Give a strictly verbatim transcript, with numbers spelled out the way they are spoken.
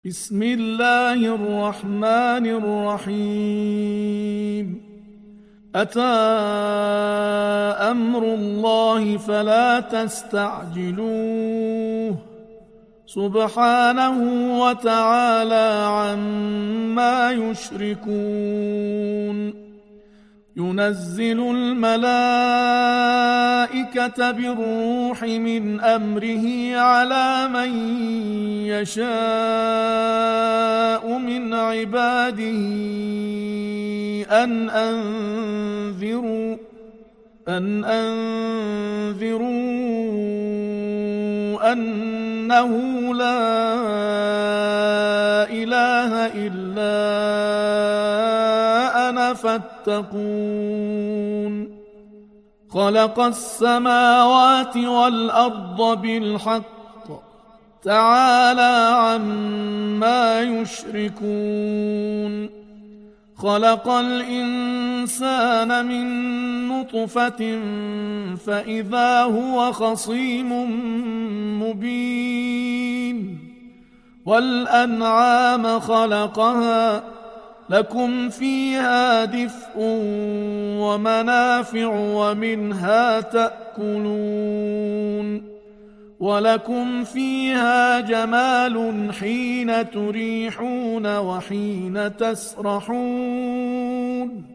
بسم الله الرحمن الرحيم. أتى أمر الله فلا تستعجلوه سبحانه وتعالى عما يشركون. ينزل الملائكة بالروح من أمره على من يشاء من عباده أن أنذروا أن أنذروا أنه لا إله إلا أنا فاتقون. خلق السماوات والأرض بالحق تعالى عما يشركون. خلق الإنسان من نطفة فإذا هو خصيم مبين. والأنعام خلقها لكم فيها دفء ومنافع ومنها تأكلون. ولكم فيها جمال حين تريحون وحين تسرحون.